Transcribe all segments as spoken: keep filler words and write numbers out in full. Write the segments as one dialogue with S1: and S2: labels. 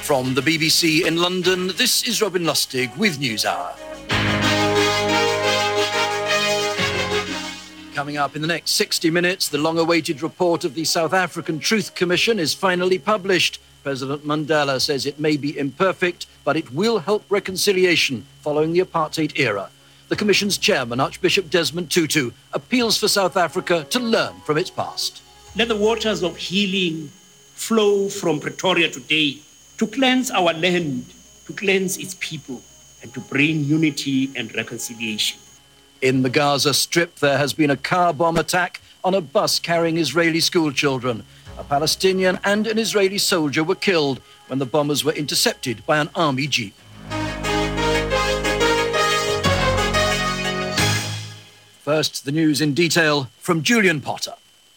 S1: From the B B C in London, this is Robin Lustig with NewsHour. Coming up in the next sixty minutes, the long-awaited report of the South African Truth Commission is finally published. President Mandela says it may be imperfect, but it will help reconciliation following the apartheid era. The Commission's chairman, Archbishop Desmond Tutu, appeals for South Africa to learn from its past.
S2: Let the waters of healing flow from Pretoria today to cleanse our land, to cleanse its people, and to bring unity and reconciliation.
S1: In the Gaza Strip, there has been a car bomb attack on a bus carrying Israeli schoolchildren. A Palestinian and an Israeli soldier were killed when the bombers were intercepted by an army jeep. First, the news in detail from Julian Potter.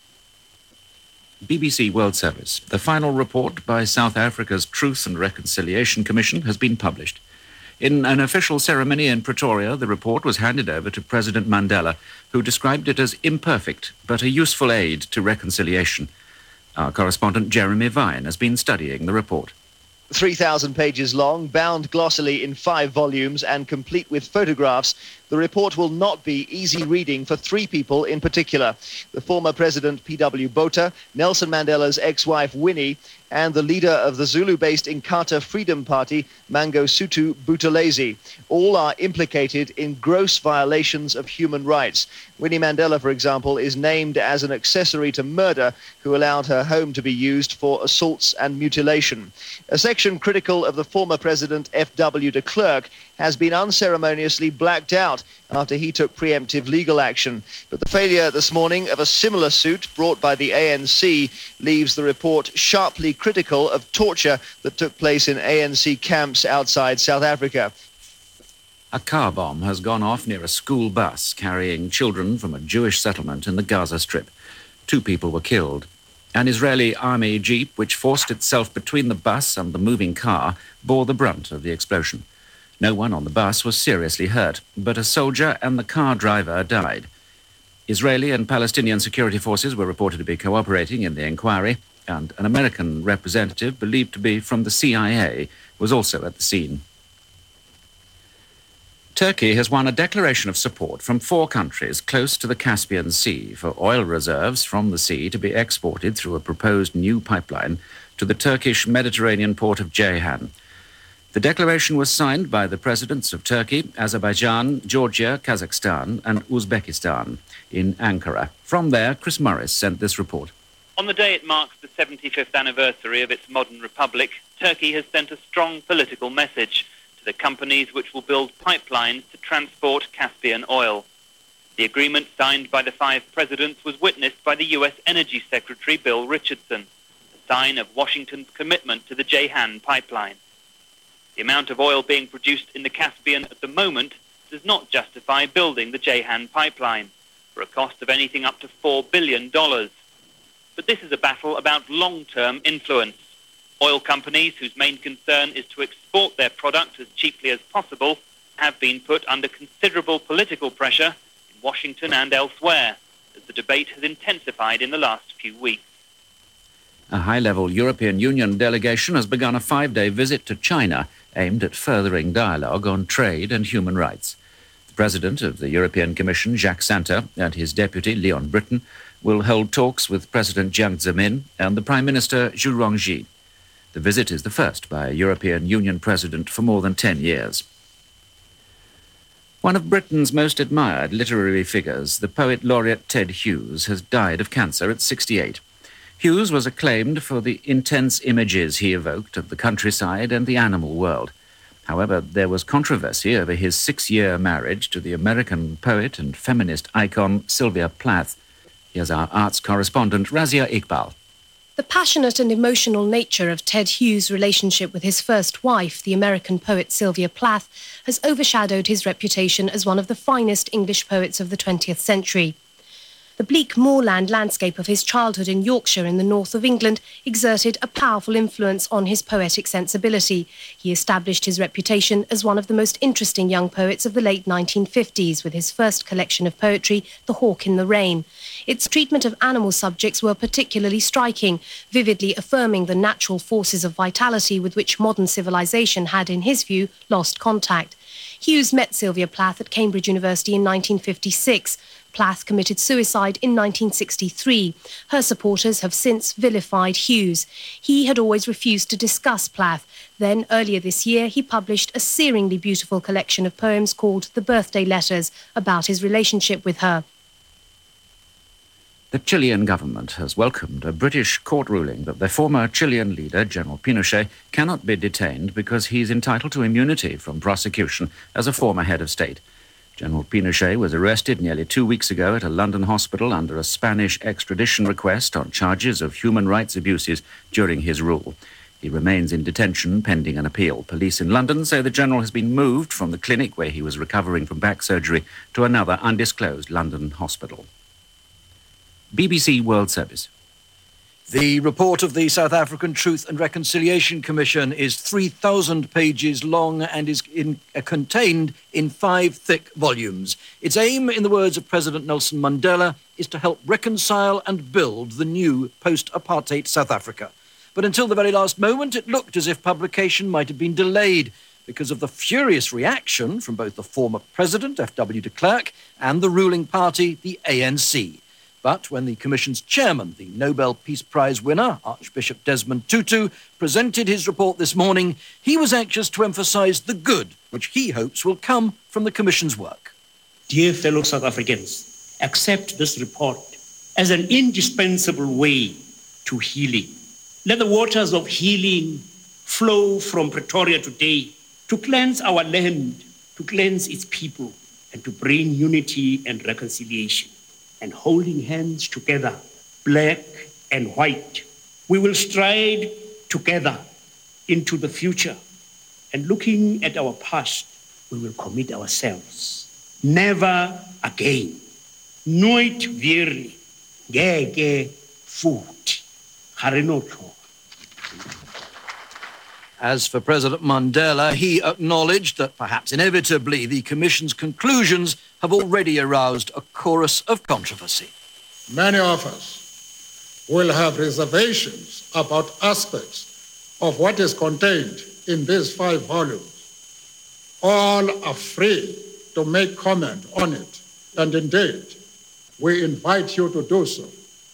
S3: B B C World Service. The final report by South Africa's Truth and Reconciliation Commission has been published. In an official ceremony in Pretoria, the report was handed over to President Mandela, who described it as imperfect but a useful aid to reconciliation. Our correspondent Jeremy Vine has been studying the report.
S4: three thousand pages long, bound glossally in five volumes and complete with photographs, the report will not be easy reading for three people in particular. The former President P W Botha, Nelson Mandela's ex-wife Winnie, and the leader of the Zulu-based Inkatha Freedom Party, Mangosuthu Buthelezi. All are implicated in gross violations of human rights. Winnie Mandela, for example, is named as an accessory to murder who allowed her home to be used for assaults and mutilation. A section critical of the former president, F W de Klerk, has been unceremoniously blacked out after he took preemptive legal action. But the failure this morning of a similar suit brought by the A N C leaves the report sharply critical of torture that took place in A N C camps outside South Africa.
S3: A car bomb has gone off near a school bus carrying children from a Jewish settlement in the Gaza Strip. Two people were killed. An Israeli army jeep, which forced itself between the bus and the moving car, bore the brunt of the explosion. No one on the bus was seriously hurt, but a soldier and the car driver died. Israeli and Palestinian security forces were reported to be cooperating in the inquiry, and an American representative, believed to be from the C I A, was also at the scene. Turkey has won a declaration of support from four countries close to the Caspian Sea for oil reserves from the sea to be exported through a proposed new pipeline to the Turkish Mediterranean port of Ceyhan. The declaration was signed by the presidents of Turkey, Azerbaijan, Georgia, Kazakhstan and Uzbekistan in Ankara. From there, Chris Morris sent this report.
S5: On the day it marks the seventy-fifth anniversary of its modern republic, Turkey has sent a strong political message to the companies which will build pipelines to transport Caspian oil. The agreement signed by the five presidents was witnessed by the U S Energy Secretary Bill Richardson, a sign of Washington's commitment to the Ceyhan pipeline. The amount of oil being produced in the Caspian at the moment does not justify building the Ceyhan pipeline for a cost of anything up to four billion dollars. But this is a battle about long-term influence. Oil companies, whose main concern is to export their product as cheaply as possible, have been put under considerable political pressure in Washington and elsewhere, as the debate has intensified in the last few weeks.
S3: A high-level European Union delegation has begun a five-day visit to China aimed at furthering dialogue on trade and human rights. The President of the European Commission, Jacques Santer, and his deputy, Leon Britton, will hold talks with President Jiang Zemin and the Prime Minister Zhu Rongji. The visit is the first by a European Union president for more than ten years. One of Britain's most admired literary figures, the poet laureate Ted Hughes, has died of cancer at sixty-eight. Hughes was acclaimed for the intense images he evoked of the countryside and the animal world. However, there was controversy over his six-year marriage to the American poet and feminist icon Sylvia Plath. Here's our arts correspondent, Razia Iqbal.
S6: The passionate and emotional nature of Ted Hughes' relationship with his first wife, the American poet Sylvia Plath, has overshadowed his reputation as one of the finest English poets of the twentieth century. The bleak moorland landscape of his childhood in Yorkshire in the north of England exerted a powerful influence on his poetic sensibility. He established his reputation as one of the most interesting young poets of the late nineteen fifties with his first collection of poetry, The Hawk in the Rain. Its treatment of animal subjects were particularly striking, vividly affirming the natural forces of vitality with which modern civilization had, in his view, lost contact. Hughes met Sylvia Plath at Cambridge University in nineteen fifty-six. Plath committed suicide in nineteen sixty-three. Her supporters have since vilified Hughes. He had always refused to discuss Plath. Then, earlier this year, he published a searingly beautiful collection of poems called The Birthday Letters about his relationship with her.
S3: The Chilean government has welcomed a British court ruling that the former Chilean leader, General Pinochet, cannot be detained because he's entitled to immunity from prosecution as a former head of state. General Pinochet was arrested nearly two weeks ago at a London hospital under a Spanish extradition request on charges of human rights abuses during his rule. He remains in detention pending an appeal. Police in London say the general has been moved from the clinic where he was recovering from back surgery to another undisclosed London hospital. B B C World Service.
S1: The report of the South African Truth and Reconciliation Commission is three thousand pages long and is in, uh, contained in five thick volumes. Its aim, in the words of President Nelson Mandela, is to help reconcile and build the new post-apartheid South Africa. But until the very last moment, it looked as if publication might have been delayed because of the furious reaction from both the former president, F W de Klerk, and the ruling party, the A N C. But when the Commission's chairman, the Nobel Peace Prize winner, Archbishop Desmond Tutu, presented his report this morning, he was anxious to emphasise the good which he hopes will come from the Commission's work.
S2: Dear fellow South Africans, accept this report as an indispensable way to healing. Let the waters of healing flow from Pretoria today to cleanse our land, to cleanse its people, and to bring unity and reconciliation. And holding hands together, black and white, we will stride together into the future. And looking at our past, we will commit ourselves. Never again. Nooit weer nie. Ngeke futhi. Harenotho.
S1: As for President Mandela, he acknowledged that perhaps inevitably the Commission's conclusions have already aroused a chorus of controversy.
S7: Many of us will have reservations about aspects of what is contained in these five volumes. All are free to make comment on it, and indeed, we invite you to do so.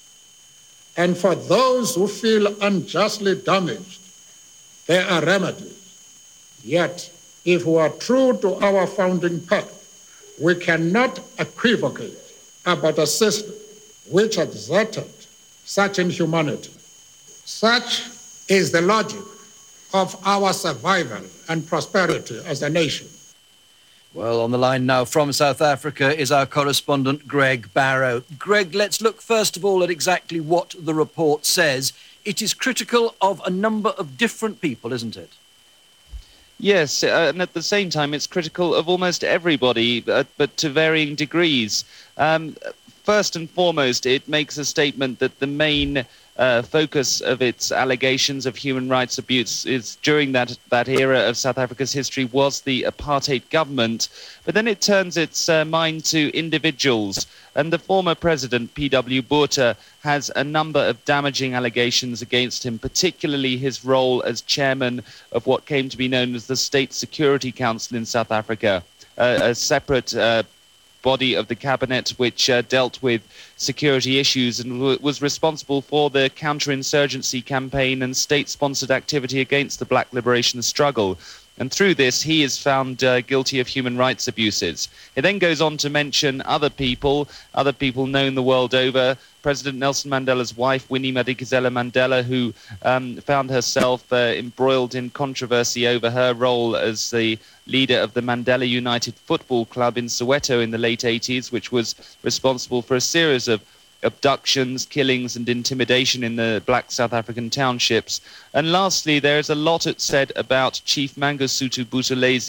S7: And for those who feel unjustly damaged, there are remedies. Yet, if we are true to our founding pact, we cannot equivocate about a system which exerted such inhumanity. Such is the logic of our survival and prosperity as a nation.
S1: Well, on the line now from South Africa is our correspondent, Greg Barrow. Greg, let's look first of all at exactly what the report says. It is critical of a number of different people, isn't it?
S8: Yes, uh, and at the same time, it's critical of almost everybody, uh, but to varying degrees. Um, first and foremost, it makes a statement that the main uh, focus of its allegations of human rights abuse is during that that era of South Africa's history was the apartheid government. But then it turns its uh, mind to individuals. And the former president, P W Botha, has a number of damaging allegations against him, particularly his role as chairman of what came to be known as the State Security Council in South Africa, uh, a separate uh, body of the cabinet which uh, dealt with security issues and w- was responsible for the counterinsurgency campaign and state-sponsored activity against the Black liberation struggle. And through this, he is found uh, guilty of human rights abuses. It then goes on to mention other people, other people known the world over. President Nelson Mandela's wife, Winnie Madikizela Mandela, who um, found herself uh, embroiled in controversy over her role as the leader of the Mandela United Football Club in Soweto in the late eighties, which was responsible for a series of abductions, killings and intimidation in the black South African townships. And lastly, there is a lot said about Chief Mangosuthu Buthelezi,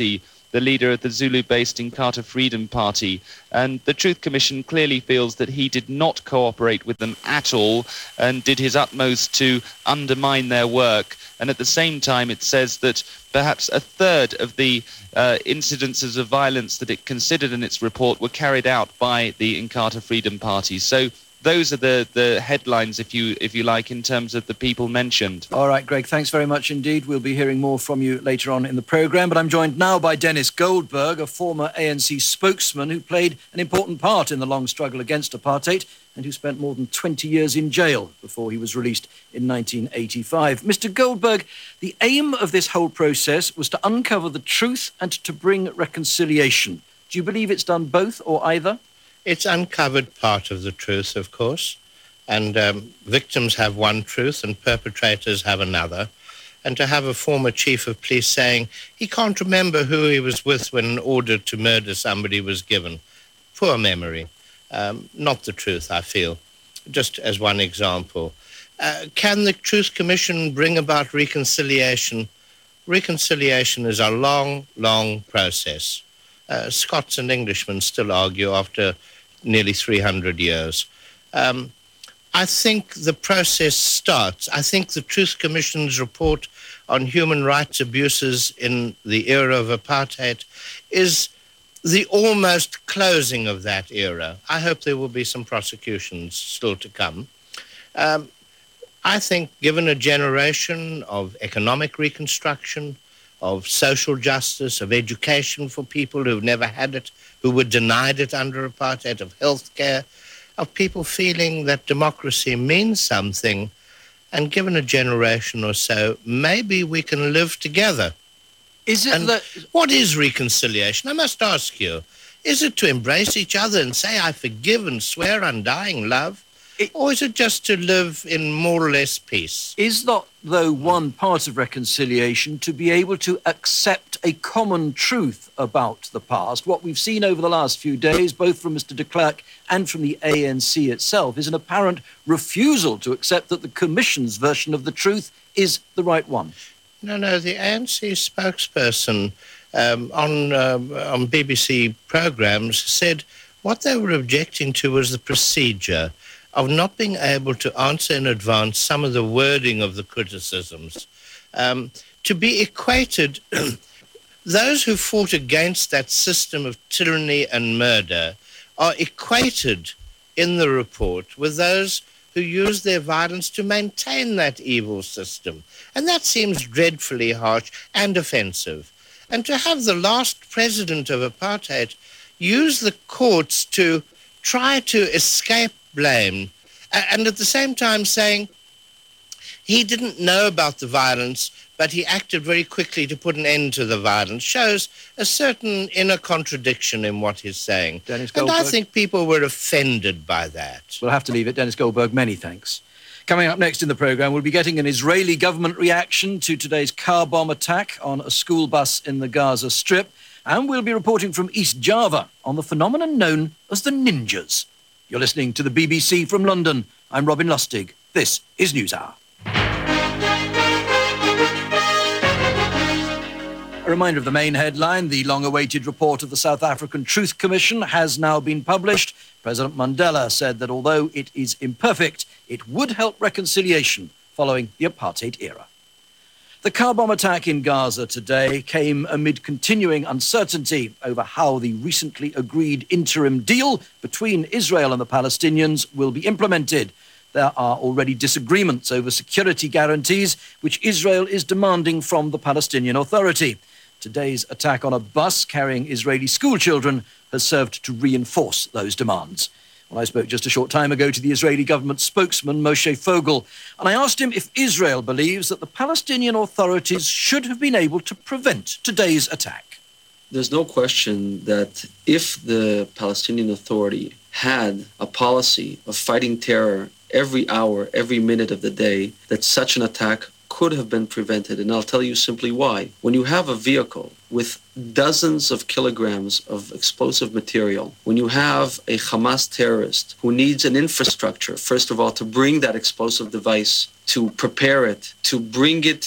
S8: the leader of the Zulu-based Inkatha Freedom Party. And the Truth Commission clearly feels that he did not cooperate with them at all and did his utmost to undermine their work. And at the same time, it says that perhaps a third of the uh, incidences of violence that it considered in its report were carried out by the Inkatha Freedom Party. So those are the, the headlines, if you if you like, in terms of the people mentioned.
S1: All right, Greg, thanks very much indeed. We'll be hearing more from you later on in the programme. But I'm joined now by Dennis Goldberg, a former A N C spokesman who played an important part in the long struggle against apartheid and who spent more than twenty years in jail before he was released in nineteen eighty-five. Mister Goldberg, the aim of this whole process was to uncover the truth and to bring reconciliation. Do you believe it's done both or either?
S9: It's uncovered part of the truth, of course, and um, victims have one truth and perpetrators have another. And to have a former chief of police saying he can't remember who he was with when an order to murder somebody was given. Poor memory. Um, not the truth, I feel, just as one example. Uh, can the Truth Commission bring about reconciliation? Reconciliation is a long, long process. Uh, Scots and Englishmen still argue after nearly three hundred years. Um, I think the process starts. I think the Truth Commission's report on human rights abuses in the era of apartheid is the almost closing of that era. I hope there will be some prosecutions still to come. Um, I think given a generation of economic reconstruction, of social justice, of education for people who've never had it, who were denied it under apartheid, of health care, of people feeling that democracy means something, and given a generation or so, maybe we can live together.
S1: Is it
S9: and
S1: that...
S9: What is reconciliation? I must ask you. Is it to embrace each other and say, I forgive and swear undying love? It, or is it just to live in more or less peace?
S1: Is not, though, one part of reconciliation to be able to accept a common truth about the past? What we've seen over the last few days, both from Mister de Klerk and from the A N C itself, is an apparent refusal to accept that the Commission's version of the truth is the right one.
S9: No, no, the A N C spokesperson um, on, um, on B B C programmes said what they were objecting to was the procedure of not being able to answer in advance some of the wording of the criticisms. Um, to be equated, those who fought against that system of tyranny and murder are equated in the report with those who use their violence to maintain that evil system. And that seems dreadfully harsh and offensive. And to have the last president of apartheid use the courts to try to escape blame, and at the same time saying he didn't know about the violence, but he acted very quickly to put an end to the violence, shows a certain inner contradiction in what he's saying.
S1: Dennis
S9: and
S1: Goldberg.
S9: I think people were offended by that.
S1: We'll have to leave it. Dennis Goldberg, many thanks. Coming up next in the programme, we'll be getting an Israeli government reaction to today's car bomb attack on a school bus in the Gaza Strip. And we'll be reporting from East Java on the phenomenon known as the ninjas. You're listening to the B B C from London. I'm Robin Lustig. This is NewsHour. A reminder of the main headline. The long-awaited report of the South African Truth Commission has now been published. President Mandela said that although it is imperfect, it would help reconciliation following the apartheid era. The car bomb attack in Gaza today came amid continuing uncertainty over how the recently agreed interim deal between Israel and the Palestinians will be implemented. There are already disagreements over security guarantees, which Israel is demanding from the Palestinian Authority. Today's attack on a bus carrying Israeli schoolchildren has served to reinforce those demands. Well, I spoke just a short time ago to the Israeli government spokesman, Moshe Fogel, and I asked him if Israel believes that the Palestinian authorities should have been able to prevent today's attack.
S10: There's no question that if the Palestinian Authority had a policy of fighting terror every hour, every minute of the day, that such an attack could have been prevented. And I'll tell you simply why. When you have a vehicle with dozens of kilograms of explosive material, when you have a Hamas terrorist who needs an infrastructure, first of all, to bring that explosive device, to prepare it, to bring it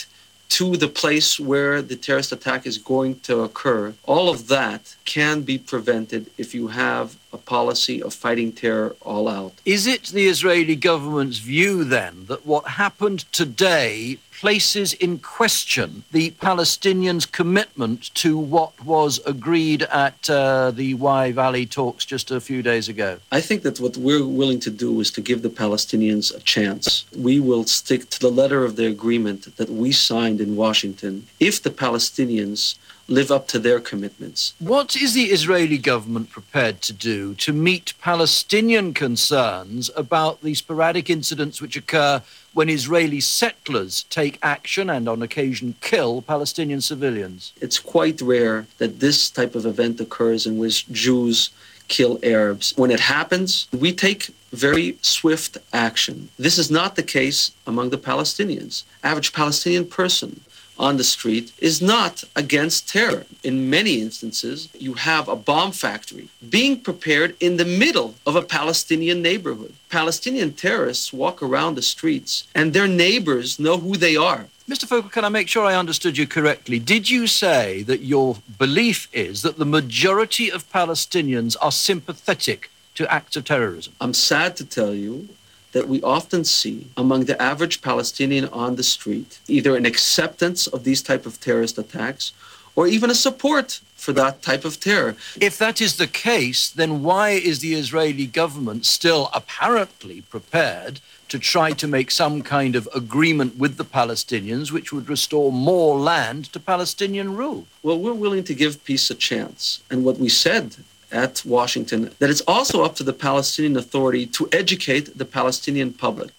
S10: to the place where the terrorist attack is going to occur, all of that can be prevented if you have a policy of fighting terror all out.
S1: Is it the Israeli government's view, then, that what happened today places in question the Palestinians' commitment to what was agreed at uh, the Wye Valley talks just a few days ago?
S10: I think that what we're willing to do is to give the Palestinians a chance. We will stick to the letter of the agreement that we signed in Washington if the Palestinians live up to their commitments.
S1: What is the Israeli government prepared to do to meet Palestinian concerns about the sporadic incidents which occur when Israeli settlers take action and on occasion kill Palestinian civilians?
S10: It's quite rare that this type of event occurs in which Jews kill Arabs. When it happens, we take very swift action. This is not the case among the Palestinians. Average Palestinian person on the street is not against terror. In many instances, you have a bomb factory being prepared in the middle of a Palestinian neighborhood. Palestinian terrorists walk around the streets and their neighbors know who they are.
S1: Mister Fogel, can I make sure I understood you correctly? Did you say that your belief is that the majority of Palestinians are sympathetic to acts of terrorism?
S10: I'm sad to tell you that we often see among the average Palestinian on the street either an acceptance of these type of terrorist attacks or even a support for that type of terror.
S1: If that is the case, then why is the Israeli government still apparently prepared to try to make some kind of agreement with the Palestinians which would restore more land to Palestinian rule?
S10: Well, we're willing to give peace a chance. And what we said at Washington, that it's also up to the Palestinian Authority to educate the Palestinian public.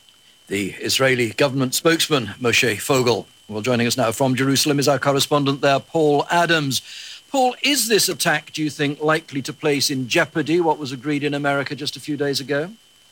S1: The Israeli government spokesman, Moshe Fogel. Well, joining us now from Jerusalem is our correspondent there, Paul Adams. Paul, is this attack, do you think, likely to place in jeopardy what was agreed in America just a few days ago?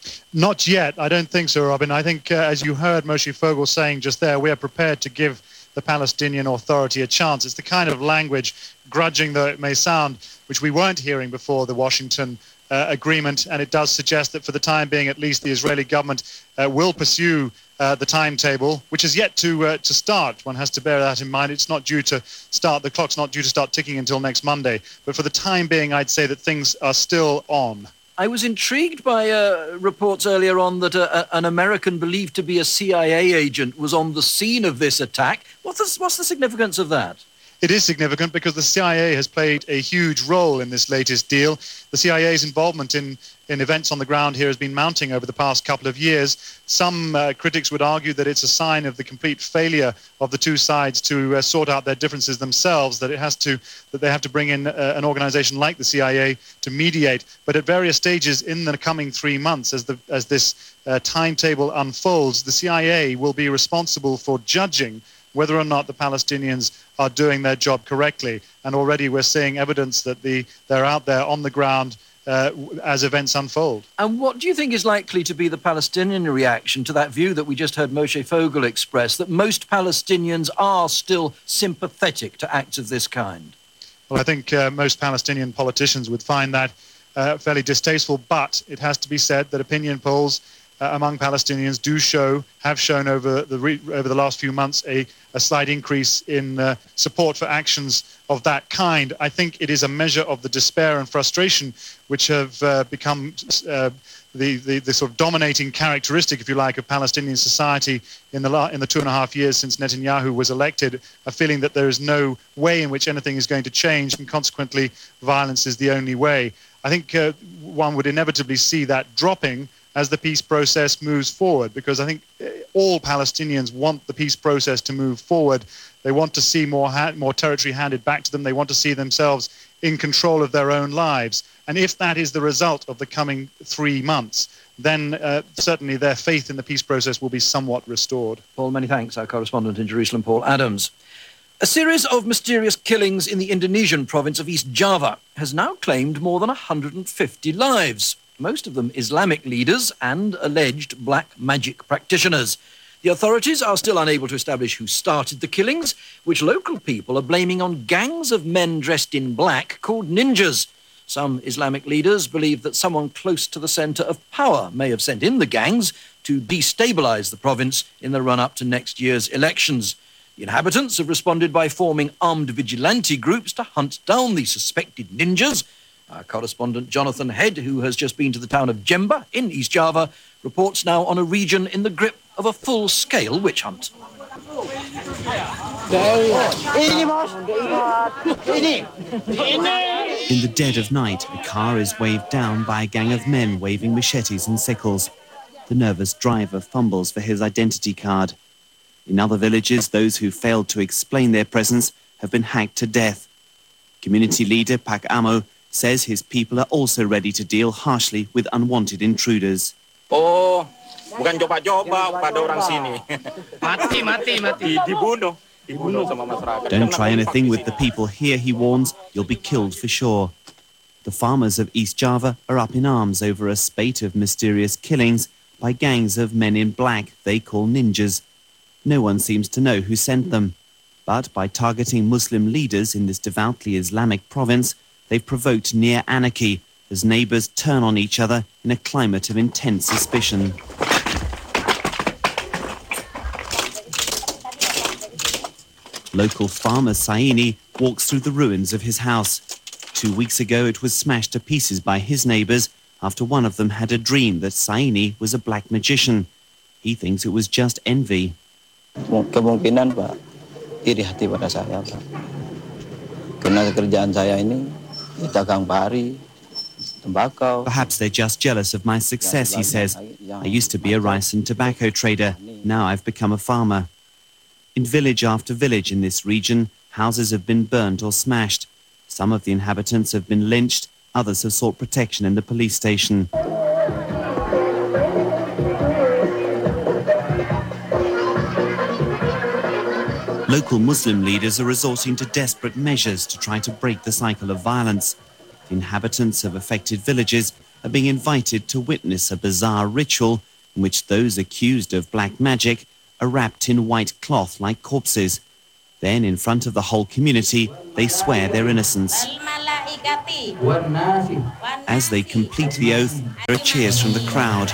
S11: Not yet. I don't think so, Robin. I think, uh, as you heard Moshe Fogel saying just there, we are prepared to give the Palestinian Authority a chance. It's the kind of language, grudging though it may sound, which we weren't hearing before the Washington uh, agreement, and it does suggest that for the time being, at least, the Israeli government uh, will pursue uh, the timetable, which is yet to uh, to start. One has to bear that in mind. It's not due to start, the clock's not due to start ticking until next Monday. But for the time being, I'd say that things are still on.
S1: I was intrigued by uh, reports earlier on that uh, an American believed to be a C I A agent was on the scene of this attack. What's the, what's the significance of that?
S11: It is significant because the C I A has played a huge role in this latest deal. The C I A's involvement in, in events on the ground here has been mounting over the past couple of years. Some uh, critics would argue that it's a sign of the complete failure of the two sides to uh, sort out their differences themselves, that it has to, that they have to bring in uh, an organization like the C I A to mediate. But at various stages in the coming three months, as the as this uh, timetable unfolds, the C I A will be responsible for judging whether or not the Palestinians are doing their job correctly. And already we're seeing evidence that the they're out there on the ground uh, as events unfold.
S1: And what do you think is likely to be the Palestinian reaction to that view that we just heard Moshe Fogel express, that most Palestinians are still sympathetic to acts of this kind?
S11: Well, I think uh, most Palestinian politicians would find that uh, fairly distasteful, but it has to be said that opinion polls Uh, among Palestinians do show, have shown over the re- over the last few months a, a slight increase in uh, support for actions of that kind. I think it is a measure of the despair and frustration which have uh, become uh, the, the the sort of dominating characteristic, if you like, of Palestinian society in the la- in the two and a half years since Netanyahu was elected. A feeling that there is no way in which anything is going to change, and consequently, violence is the only way. I think uh, one would inevitably see that dropping as the peace process moves forward, because I think all Palestinians want the peace process to move forward. They want to see more ha- more territory handed back to them. They want to see themselves in control of their own lives. And if that is the result of the coming three months, then uh, certainly their faith in the peace process will be somewhat restored.
S1: Paul, many thanks. Our correspondent in Jerusalem, Paul Adams. A series of mysterious killings in the Indonesian province of East Java has now claimed more than one hundred fifty lives. Most of them Islamic leaders and alleged black magic practitioners. The authorities are still unable to establish who started the killings, which local people are blaming on gangs of men dressed in black called ninjas. Some Islamic leaders believe that someone close to the centre of power may have sent in the gangs to destabilise the province in the run-up to next year's elections. The inhabitants have responded by forming armed vigilante groups to hunt down the suspected ninjas. Our correspondent Jonathan Head, who has just been to the town of Jember in East Java, reports now on a region in the grip of a full-scale witch hunt.
S12: In the dead of night, a car is waved down by a gang of men waving machetes and sickles. The nervous driver fumbles for his identity card. In other villages, those who failed to explain their presence have been hacked to death. Community leader Pak Amo says his people are also ready to deal harshly with unwanted intruders.
S13: Oh, bukan coba-coba pada orang sini. Mati, mati, mati. Dibunuh. Dibunuh sama masyarakat.
S12: Don't try anything with the people here, he warns. You'll be killed for sure. The farmers of East Java are up in arms over a spate of mysterious killings by gangs of men in black they call ninjas. No one seems to know who sent them. But by targeting Muslim leaders in this devoutly Islamic province, they've provoked near anarchy as neighbours turn on each other in a climate of intense suspicion. Local farmer Saini walks through the ruins of his house. Two weeks ago it was smashed to pieces by his neighbours after one of them had a dream that Saini was a black magician. He thinks it was just envy.
S14: Kemungkinan Pak, iri hati pada saya Pak. Karena kerjaan saya ini dagang pari, tembakau.
S12: Perhaps they're just jealous of my success, he says. I used to be a rice and tobacco trader. Now I've become a farmer. In village after village in this region, houses have been burnt or smashed. Some of the inhabitants have been lynched, others have sought protection in the police station. Local Muslim leaders are resorting to desperate measures to try to break the cycle of violence. The inhabitants of affected villages are being invited to witness a bizarre ritual in which those accused of black magic are wrapped in white cloth like corpses. Then, in front of the whole community, they swear their innocence. As they complete the oath, there are cheers from the crowd.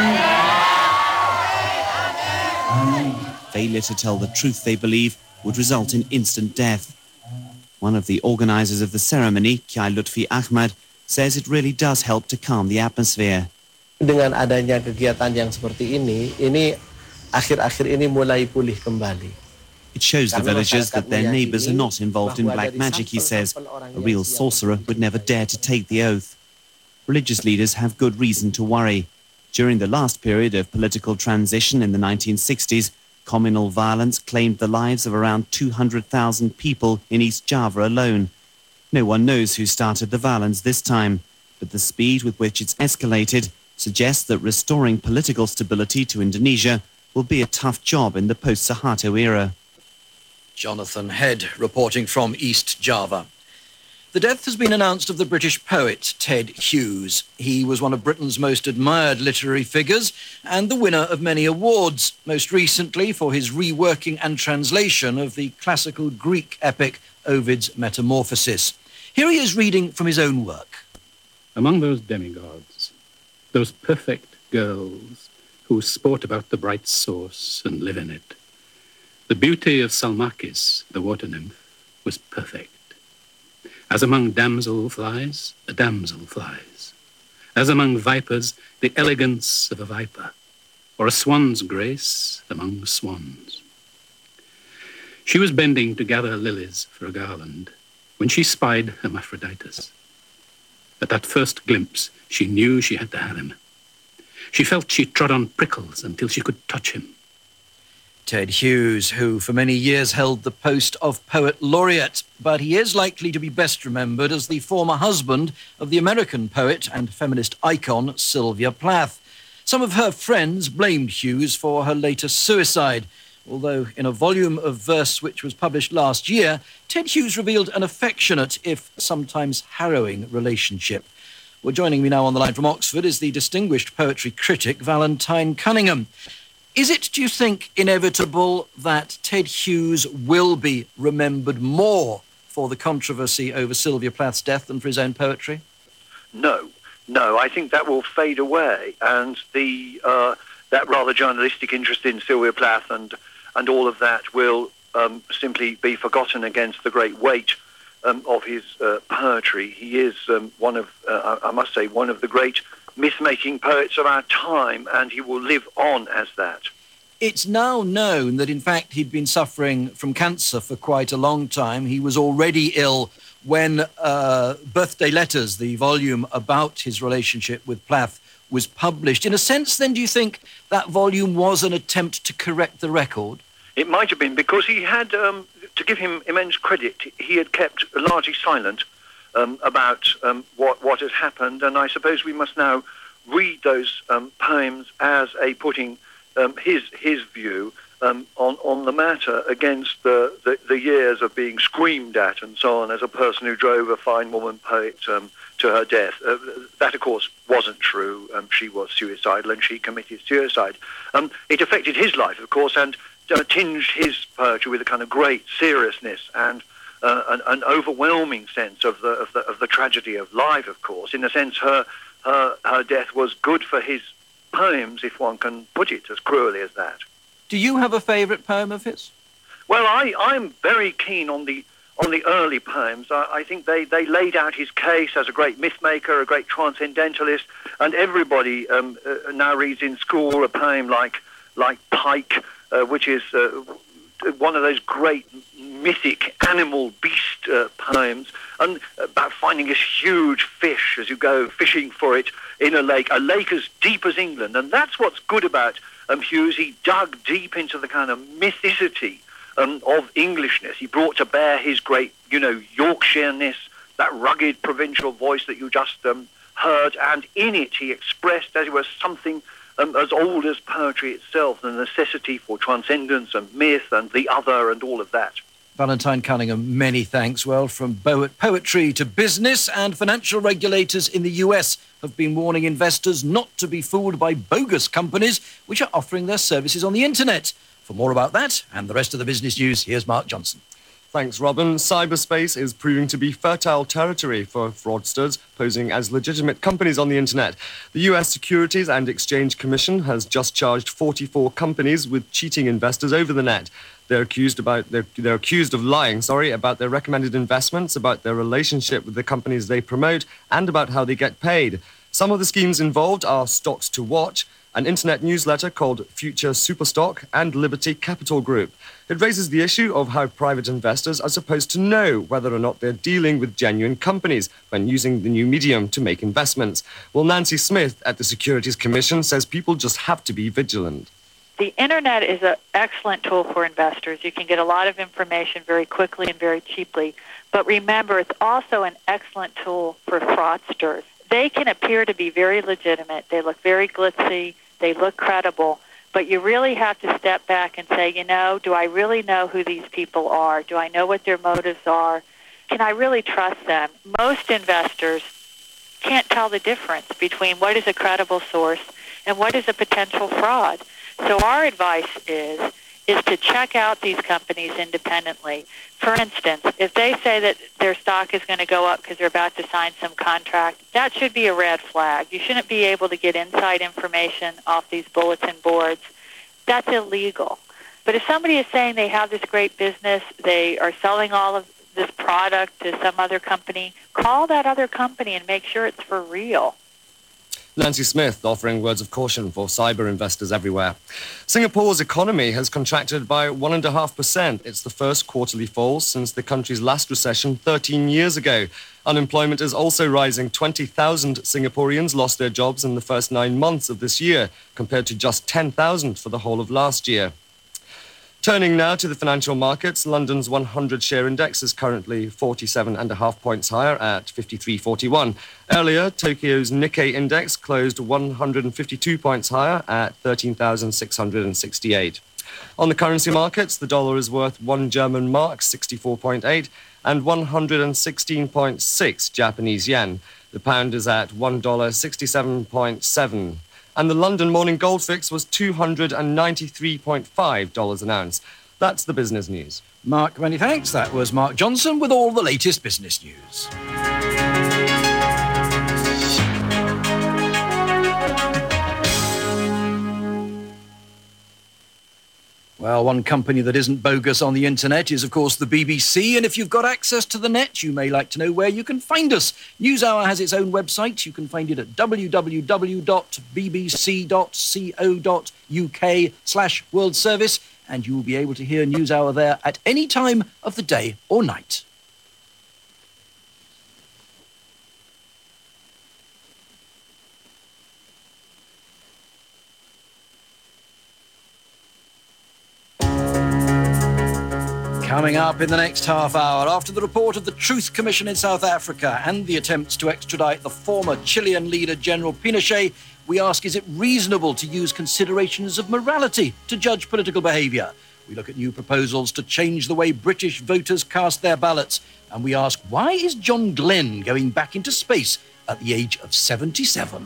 S12: Failure to tell the truth, they believe, would result in instant death. One of the organisers of the ceremony, Kiai Lutfi Ahmad, says it really does help to calm the atmosphere.
S15: Dengan adanya kegiatan yang seperti ini, ini akhir-akhir ini mulai pulih kembali.
S12: It shows the villagers that their neighbours are not involved in black magic, he says. A real sorcerer would never dare to take the oath. Religious leaders have good reason to worry. During the last period of political transition in the nineteen sixties, communal violence claimed the lives of around two hundred thousand people in East Java alone. No one knows who started the violence this time, but the speed with which it's escalated suggests that restoring political stability to Indonesia will be a tough job in the post-Suharto era.
S1: Jonathan Head reporting from East Java. The death has been announced of the British poet Ted Hughes. He was one of Britain's most admired literary figures and the winner of many awards, most recently for his reworking and translation of the classical Greek epic Ovid's Metamorphoses. Here he is reading from his own work.
S16: Among those demigods, those perfect girls who sport about the bright source and live in it, the beauty of Salmacis, the water nymph, was perfect. As among damsel flies, a damsel flies. As among vipers, the elegance of a viper, or a swan's grace among swans. She was bending to gather lilies for a garland when she spied Hermaphroditus. At that first glimpse, she knew she had to have him. She felt she trod on prickles until she could touch him.
S1: Ted Hughes, who for many years held the post of Poet Laureate, but he is likely to be best remembered as the former husband of the American poet and feminist icon Sylvia Plath. Some of her friends blamed Hughes for her latest suicide, although in a volume of verse which was published last year, Ted Hughes revealed an affectionate, if sometimes harrowing, relationship. Well, joining me now on the line from Oxford is the distinguished poetry critic Valentine Cunningham. Is it, do you think, inevitable that Ted Hughes will be remembered more for the controversy over Sylvia Plath's death than for his own poetry?
S17: No, no, I think that will fade away, and the uh, that rather journalistic interest in Sylvia Plath and and all of that will um, simply be forgotten against the great weight um, of his uh, poetry. He is um, one of, uh, I must say, one of the great myth-making poets of our time, and he will live on as that.
S1: It's now known that, in fact, he'd been suffering from cancer for quite a long time. He was already ill when uh, Birthday Letters, the volume about his relationship with Plath, was published. In a sense, then, do you think that volume was an attempt to correct the record?
S17: It might have been, because he had, um, to give him immense credit, he had kept largely silent um, about um, what, what had happened, and I suppose we must now read those um, poems as a putting um, his his view um, on, on the matter against the, the, the years of being screamed at and so on as a person who drove a fine woman poet um, to her death. Uh, that, of course, wasn't true. Um, she was suicidal and she committed suicide. Um, it affected his life, of course, and uh, tinged his poetry with a kind of great seriousness and uh, an, an overwhelming sense of the, of the of the tragedy of life, of course. In a sense, her, her, her death was good for his poems, if one can put it as cruelly as that.
S1: Do you have a favourite poem of his?
S17: Well, I, I'm very keen on the on the early poems. I, I think they, they laid out his case as a great myth-maker, a great transcendentalist, and everybody um, uh, now reads in school a poem like like Pike, uh, which is uh, one of those great mythic animal beast uh, poems, and about finding this huge fish as you go fishing for it in a lake, a lake as deep as England. And that's what's good about um, Hughes. He dug deep into the kind of mythicity um, of Englishness. He brought to bear his great, you know, Yorkshireness, that rugged provincial voice that you just um, heard, and in it he expressed, as it were, something um, as old as poetry itself, the necessity for transcendence and myth and the other and all of that.
S1: Valentine Cunningham, many thanks. Well, from poetry to business, and financial regulators in the U S have been warning investors not to be fooled by bogus companies which are offering their services on the internet. For more about that and the rest of the business news, here's Mark Johnson.
S18: Thanks, Robin. Cyberspace is proving to be fertile territory for fraudsters posing as legitimate companies on the internet. The U S Securities and Exchange Commission has just charged forty-four companies with cheating investors over the net. They're accused about they're, they're accused of lying, sorry, about their recommended investments, about their relationship with the companies they promote, and about how they get paid. Some of the schemes involved are Stocks to Watch, an internet newsletter called Future Superstock, and Liberty Capital Group. It raises the issue of how private investors are supposed to know whether or not they're dealing with genuine companies when using the new medium to make investments. Well, Nancy Smith at the Securities Commission says people just have to be vigilant.
S19: The internet is an excellent tool for investors. You can get a lot of information very quickly and very cheaply. But remember, it's also an excellent tool for fraudsters. They can appear to be very legitimate. They look very glitzy. They look credible. But you really have to step back and say, you know, do I really know who these people are? Do I know what their motives are? Can I really trust them? Most investors can't tell the difference between what is a credible source and what is a potential fraud. So our advice is is to check out these companies independently. For instance, if they say that their stock is going to go up because they're about to sign some contract, that should be a red flag. You shouldn't be able to get inside information off these bulletin boards. That's illegal. But if somebody is saying they have this great business, they are selling all of this product to some other company, call that other company and make sure it's for real.
S18: Nancy Smith offering words of caution for cyber investors everywhere. Singapore's economy has contracted by one point five percent. It's the first quarterly fall since the country's last recession thirteen years ago. Unemployment is also rising. twenty thousand Singaporeans lost their jobs in the first nine months of this year, compared to just ten thousand for the whole of last year. Turning now to the financial markets, London's one hundred share index is currently forty-seven and a half points higher at fifty-three forty-one. Earlier, Tokyo's Nikkei index closed one hundred fifty-two points higher at thirteen thousand six hundred sixty-eight. On the currency markets, the dollar is worth one German mark, sixty-four point eight, and one hundred sixteen point six Japanese yen. The pound is at one dollar sixty-seven point seven. And the London Morning Gold Fix was two hundred ninety-three point five dollars an ounce. That's the business news.
S1: Mark, many thanks. That was Mark Johnson with all the latest business news. Well, one company that isn't bogus on the internet is, of course, the B B C. And if you've got access to the net, you may like to know where you can find us. NewsHour has its own website. You can find it at w w w dot b b c dot co dot u k slash World Service. And you will be able to hear NewsHour there at any time of the day or night. Coming up in the next half hour, after the report of the Truth Commission in South Africa and the attempts to extradite the former Chilean leader, General Pinochet, we ask, is it reasonable to use considerations of morality to judge political behaviour? We look at new proposals to change the way British voters cast their ballots. And we ask, why is John Glenn going back into space at the age of seventy-seven?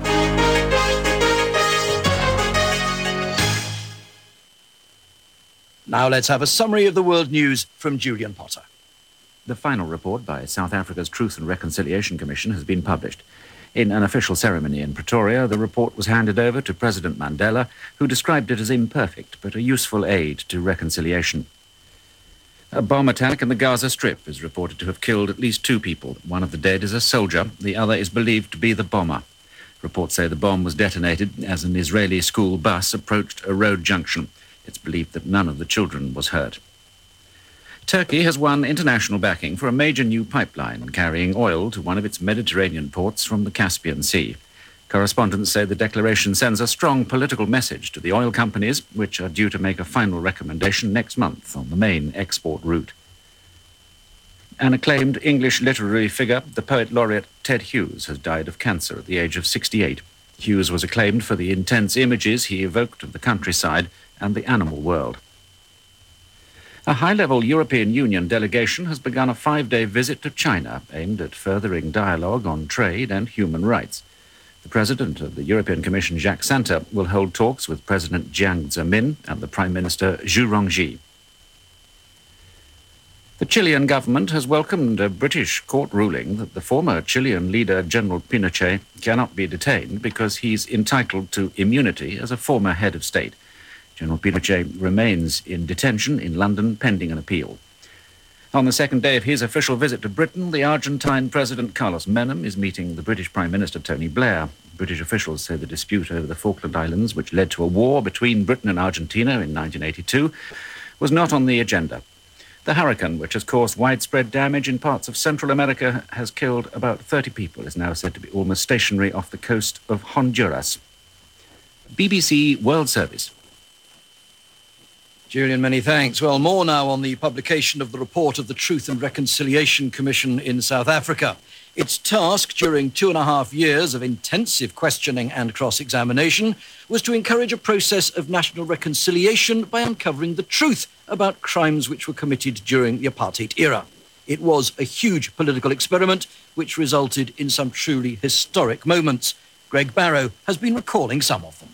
S1: Now let's have a summary of the world news from Julian Potter.
S3: The final report by South Africa's Truth and Reconciliation Commission has been published. In an official ceremony in Pretoria, the report was handed over to President Mandela, who described it as imperfect but a useful aid to reconciliation. A bomb attack in the Gaza Strip is reported to have killed at least two people. One of the dead is a soldier. The other is believed to be the bomber. Reports say the bomb was detonated as an Israeli school bus approached a road junction. It's believed that none of the children was hurt. Turkey has won international backing for a major new pipeline carrying oil to one of its Mediterranean ports from the Caspian Sea. Correspondents say the declaration sends a strong political message to the oil companies, which are due to make a final recommendation next month on the main export route. An acclaimed English literary figure, the poet laureate Ted Hughes, has died of cancer at the age of sixty-eight. Hughes was acclaimed for the intense images he evoked of the countryside and the animal world. A high-level European Union delegation has begun a five-day visit to China aimed at furthering dialogue on trade and human rights. The President of the European Commission, Jacques Santer, will hold talks with President Jiang Zemin and the Prime Minister Zhu Rongji. The Chilean government has welcomed a British court ruling that the former Chilean leader, General Pinochet, cannot be detained because he's entitled to immunity as a former head of state. General Pinochet remains in detention in London pending an appeal. On the second day of his official visit to Britain, the Argentine President Carlos Menem is meeting the British Prime Minister Tony Blair. British officials say the dispute over the Falkland Islands, which led to a war between Britain and Argentina in nineteen eighty-two, was not on the agenda. The hurricane, which has caused widespread damage in parts of Central America, has killed about thirty people, is now said to be almost stationary off the coast of Honduras. B B C World Service.
S1: Julian, many thanks. Well, more now on the publication of the report of the Truth and Reconciliation Commission in South Africa. Its task during two and a half years of intensive questioning and cross-examination was to encourage a process of national reconciliation by uncovering the truth about crimes which were committed during the apartheid era. It was a huge political experiment which resulted in some truly historic moments. Greg Barrow has been recalling some of them.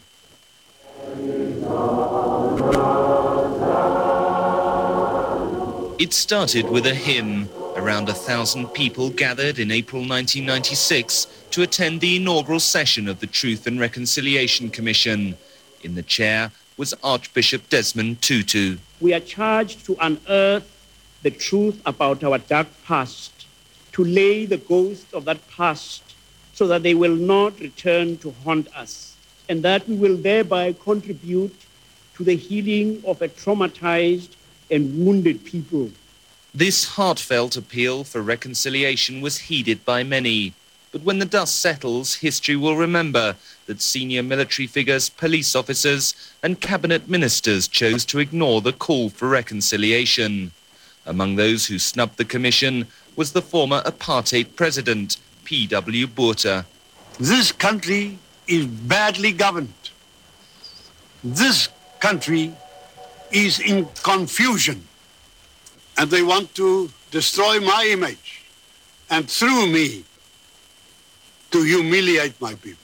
S8: It started with a hymn. Around a thousand people gathered in April nineteen ninety-six to attend the inaugural session of the Truth and Reconciliation Commission. In the chair was Archbishop Desmond Tutu.
S2: We are charged to unearth the truth about our dark past, to lay the ghost of that past so that they will not return to haunt us, and that we will thereby contribute to the healing of a traumatized and wounded people.
S8: This heartfelt appeal for reconciliation was heeded by many. But when the dust settles, history will remember that senior military figures, police officers, and cabinet ministers chose to ignore the call for reconciliation. Among those who snubbed the commission was the former apartheid president, P W Botha.
S20: This country is badly governed. This country is in confusion, and they want to destroy my image and through me to humiliate my people.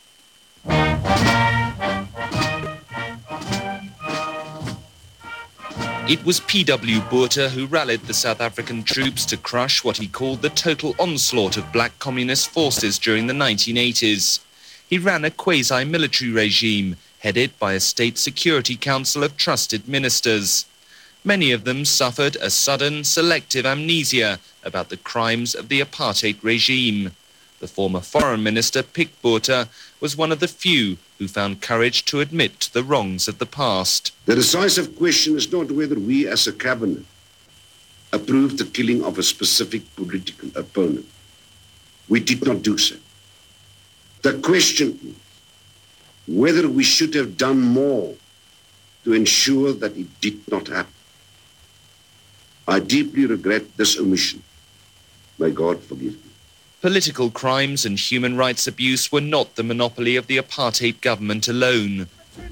S8: It was P W Botha who rallied the South African troops to crush what he called the total onslaught of black communist forces during the nineteen eighties. He ran a quasi-military regime headed by a State Security Council of trusted ministers. Many of them suffered a sudden selective amnesia about the crimes of the apartheid regime. The former Foreign Minister, Pik Botha, was one of the few who found courage to admit to the wrongs of the past.
S21: The decisive question is not whether we as a cabinet approved the killing of a specific political opponent. We did not do so. The question is whether we should have done more to ensure that it did not happen. I deeply regret this omission. May God forgive me.
S8: Political crimes and human rights abuse were not the monopoly of the apartheid government alone.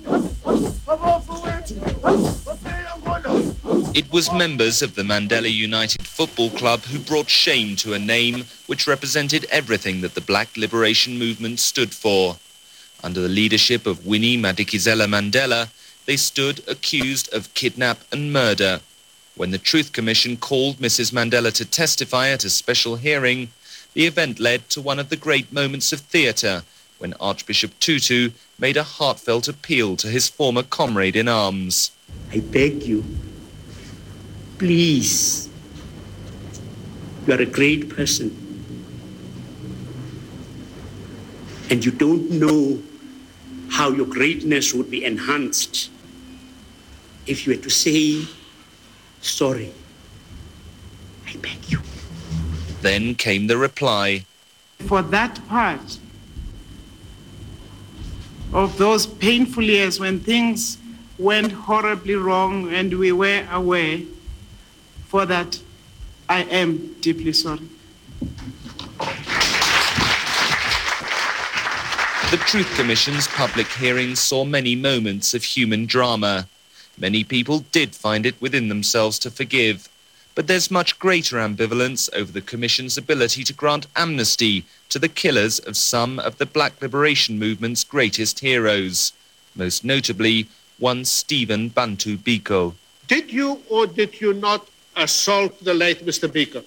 S8: It was members of the Mandela United Football Club who brought shame to a name which represented everything that the Black Liberation Movement stood for. Under the leadership of Winnie Madikizela Mandela, they stood accused of kidnap and murder. When the Truth Commission called Missus Mandela to testify at a special hearing, the event led to one of the great moments of theatre, when Archbishop Tutu made a heartfelt appeal to his former comrade in arms.
S2: I beg you, please, you are a great person, and you don't know how your greatness would be enhanced if you were to say sorry. I beg you.
S8: Then came the reply.
S22: For that part of those painful years when things went horribly wrong and we were aware, for that I am deeply sorry.
S8: The Truth Commission's public hearings saw many moments of human drama. Many people did find it within themselves to forgive. But there's much greater ambivalence over the Commission's ability to grant amnesty to the killers of some of the Black Liberation Movement's greatest heroes, most notably one Stephen Bantu Biko.
S7: Did you or did you not assault the late Mister Biko?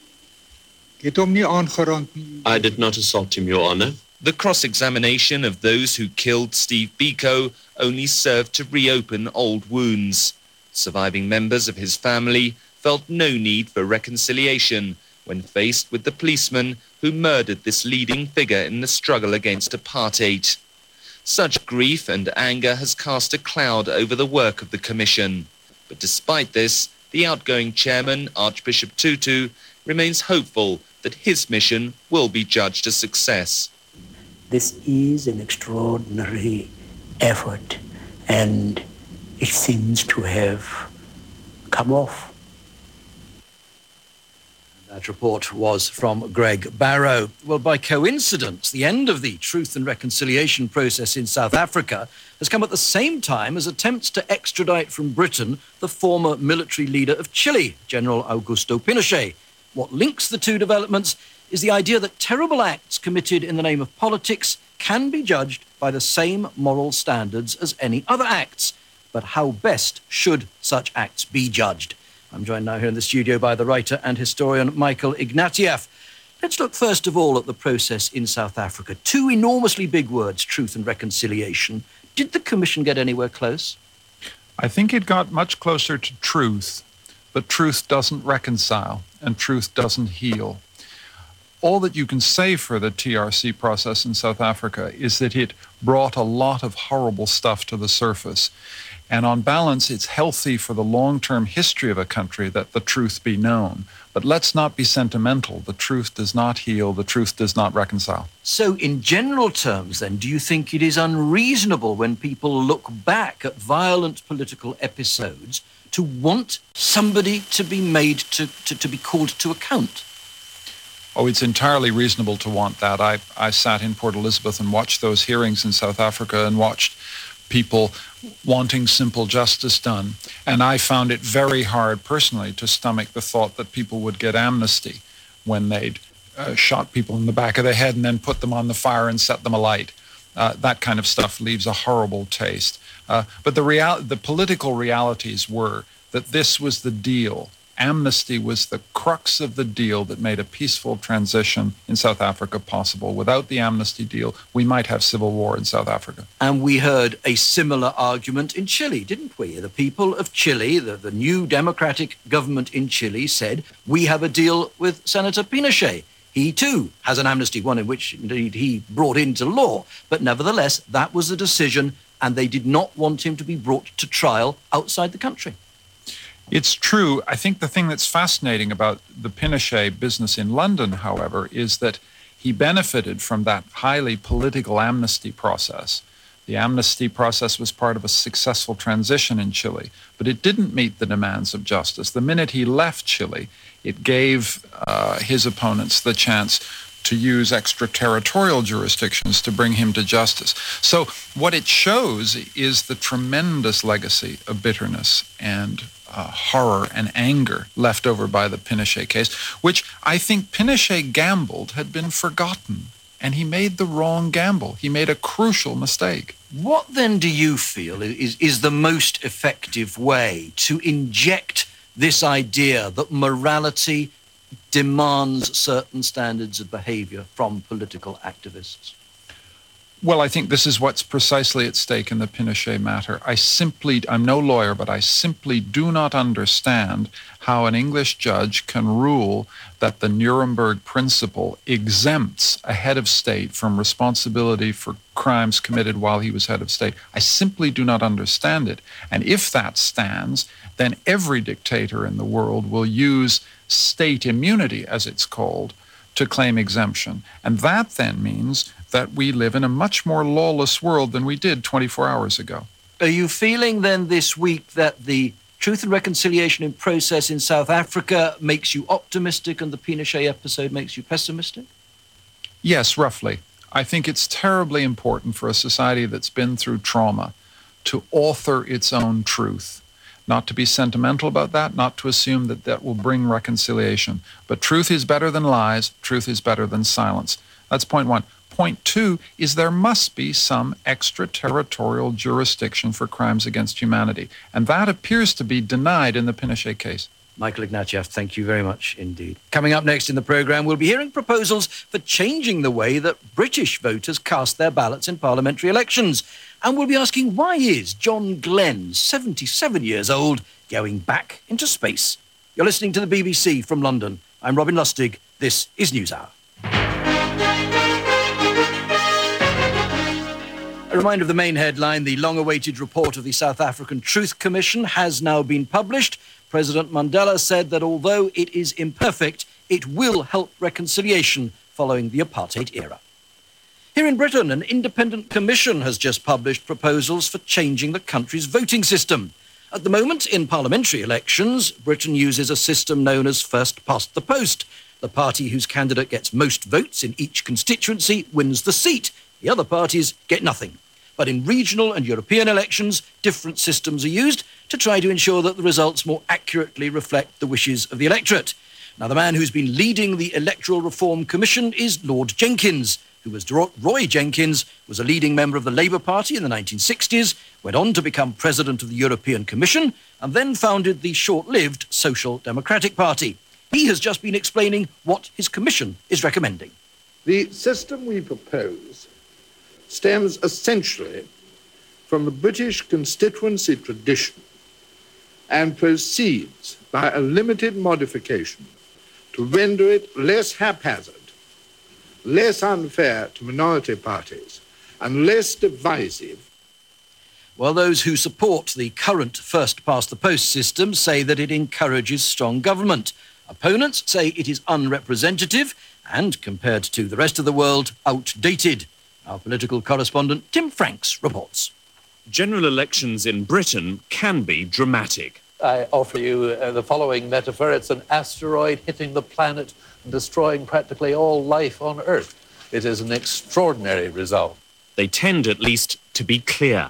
S10: I did not assault him, Your Honor.
S8: The cross-examination of those who killed Steve Biko only served to reopen old wounds. Surviving members of his family felt no need for reconciliation when faced with the policeman who murdered this leading figure in the struggle against apartheid. Such grief and anger has cast a cloud over the work of the Commission. But despite this, the outgoing chairman, Archbishop Tutu, remains hopeful that his mission will be judged a success.
S2: This is an extraordinary effort, and it seems to have come off.
S1: That report was from Greg Barrow. Well, by coincidence, the end of the truth and reconciliation process in South Africa has come at the same time as attempts to extradite from Britain the former military leader of Chile, General Augusto Pinochet. What links the two developments is the idea that terrible acts committed in the name of politics can be judged by the same moral standards as any other acts. But how best should such acts be judged? I'm joined now here in the studio by the writer and historian Michael Ignatieff. Let's look first of all at the process in South Africa. Two enormously big words, truth and reconciliation. Did the Commission get anywhere close?
S23: I think it got much closer to truth, but truth doesn't reconcile and truth doesn't heal. All that you can say for the T R C process in South Africa is that it brought a lot of horrible stuff to the surface. And on balance, it's healthy for the long-term history of a country that the truth be known. But let's not be sentimental. The truth does not heal. The truth does not reconcile.
S1: So in general terms, then, do you think it is unreasonable when people look back at violent political episodes to want somebody to be made to, to, to be called to account?
S23: Oh, it's entirely reasonable to want that. I, I sat in Port Elizabeth and watched those hearings in South Africa and watched people wanting simple justice done. And I found it very hard personally to stomach the thought that people would get amnesty when they'd uh, shot people in the back of the head and then put them on the fire and set them alight. Uh, that kind of stuff leaves a horrible taste. Uh, but the real, the political realities were that this was the deal. amnesty was the crux of the deal that made a peaceful transition in South Africa possible. Without the amnesty deal, we might have civil war in South Africa.
S1: And we heard a similar argument in Chile, didn't we? The people of Chile, the, the new democratic government in Chile, said, we have a deal with Senator Pinochet. He, too, has an amnesty, one in which, indeed, he brought into law. But nevertheless, that was the decision, and they did not want him to be brought to trial outside the country.
S23: It's true. I think the thing that's fascinating about the Pinochet business in London, however, is that he benefited from that highly political amnesty process. The amnesty process was part of a successful transition in Chile, but it didn't meet the demands of justice. The minute he left Chile, it gave uh, his opponents the chance to use extraterritorial jurisdictions to bring him to justice. So what it shows is the tremendous legacy of bitterness and uh, horror and anger left over by the Pinochet case, which I think Pinochet gambled had been forgotten. And he made the wrong gamble. He made a crucial mistake.
S1: What then do you feel is, is the most effective way to inject this idea that morality demands certain standards of behavior from political activists?
S23: Well, I think this is what's precisely at stake in the Pinochet matter. I simply, I'm no lawyer, but I simply do not understand how an English judge can rule that the Nuremberg principle exempts a head of state from responsibility for crimes committed while he was head of state. I simply do not understand it. And if that stands, then every dictator in the world will use state immunity, as it's called, to claim exemption. And that then means that we live in a much more lawless world than we did twenty-four hours ago.
S1: Are you feeling then this week that the Truth and Reconciliation in process in South Africa makes you optimistic and the Pinochet episode makes you pessimistic?
S23: Yes, roughly. I think it's terribly important for a society that's been through trauma to author its own truth. Not to be sentimental about that, not to assume that that will bring reconciliation. But truth is better than lies. Truth is better than silence. That's point one. Point two is there must be some extraterritorial jurisdiction for crimes against humanity. And that appears to be denied in the Pinochet case.
S1: Michael Ignatieff, thank you very much indeed. Coming up next in the programme, we'll be hearing proposals for changing the way that British voters cast their ballots in parliamentary elections. And we'll be asking, why is John Glenn, seventy-seven years old, going back into space? You're listening to the B B C from London. I'm Robin Lustig. This is NewsHour. A reminder of the main headline: the long-awaited report of the South African Truth Commission has now been published. President Mandela said that although it is imperfect, it will help reconciliation following the apartheid era. Here in Britain, an independent commission has just published proposals for changing the country's voting system. At the moment, in parliamentary elections, Britain uses a system known as first past the post. The party whose candidate gets most votes in each constituency wins the seat. The other parties get nothing. But in regional and European elections, different systems are used to try to ensure that the results more accurately reflect the wishes of the electorate. Now, the man who's been leading the Electoral Reform Commission is Lord Jenkins, who was Roy Jenkins, was a leading member of the Labour Party in the nineteen sixties, went on to become president of the European Commission, and then founded the short-lived Social Democratic Party. He has just been explaining what his commission is recommending.
S7: The system we propose stems essentially from the British constituency tradition and proceeds by a limited modification to render it less haphazard, less unfair to minority parties, and less divisive.
S1: Well, those who support the current first-past-the-post system say that it encourages strong government. Opponents say it is unrepresentative and, compared to the rest of the world, outdated. Our political correspondent Tim Franks reports.
S4: General elections in Britain can be dramatic.
S5: I offer you uh, the following metaphor. It's an asteroid hitting the planet and destroying practically all life on Earth. It is an extraordinary result.
S4: They tend, at least, to be clear.